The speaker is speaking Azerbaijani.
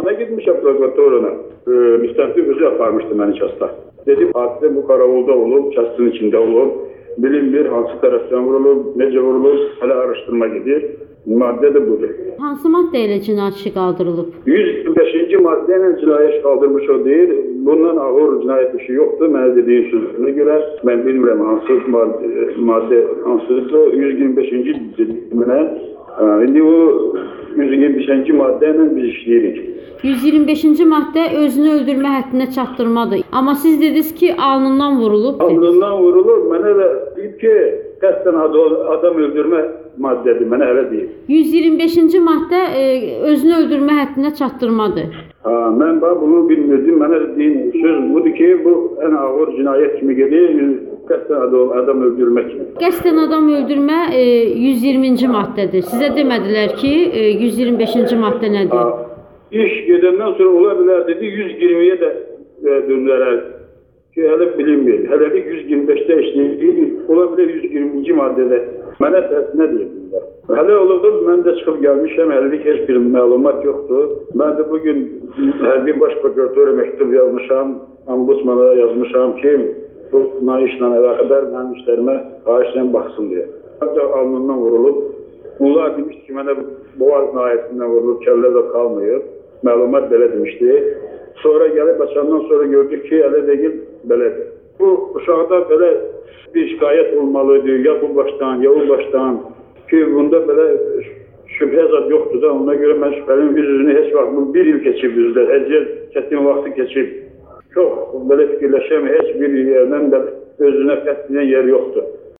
Mən gitmişəm prokuratoruna. Müstəntiq özü aparmışdı məni kəsdə. Dedim, hadisə bu karavolda olub, kəstin içində olub. Bilinmir, hansı tərəfdən vurulub, necə vurulub, hələ araşdırma gedir. Maddə də budur. Hansı maddə ilə cinayət işi qaldırılıb? 125-ci maddə ilə cinayət işi qaldırmış o deyil. Bundan ağır cinayət işi yoxdur. Mənə dediyin sözünə görə mən bilmirəm hansı maddə hansıdır. 125-ci dedimlə. İndi o 125-ci maddə ilə biz işləyirik. 125-ci maddə özünü öldürmə həddinə çatdırmadır. Amma siz dediniz ki, alnından vurulub. Alnından vurulub. Mənə də deyib ki, qəsdən adam öldürmə maddədir. Mənə elə deyib. 125-ci maddə özünü öldürmə həddinə çatdırmadır. Mən bunu bilmirdim. Mənə deyin söz budur ki, bu ən ağır cinayət kimi gedir. Qəsdən adam öldürmək kimi. Qəsdən adam öldürmə 120-ci maddədir. Sizə demədilər ki, 125-ci maddə nədir? İş gedəndən sonra ola bilər dedi, 120-yə də döndürər ki, hələ bilinmir. Hələlik 125-də işləyir, ola bilər 120-ci maddədə. Mənə nə deyirlər? Hələ olubdur, mən də çıxıb gəlmişəm, hələlik heç bir məlumat yoxdur. Mən də bugün hərbi baş prokuratora məktub yazmışam, ombudsmana yazmışam ki, bu işlə əlaqədar mənim işlərimə xahişlə baxsın deyə. Ancaq alnından vurulub. Bunlar demişdi ki, mənə boğaz nahiyəsindən vurulub, kəllə də qalmayıb. Məlumat belə demişdi. Sonra gəlib açandan sonra gördük ki, elə deyil, belədir. Bu uşaqda belə bir şikayət olmalıdır, ya bu başdan, ya o başdan ki, bunda belə şübhə zad yoxdur da, ona görə mən şübhəliyim, yüzünü heç vaxt, bu bir il keçib yüzdə, əziyyət çətin vaxtı keçib. Çox belə fikirləşəm, heç bir yerdən də özünə qətliyən yer yoxdur.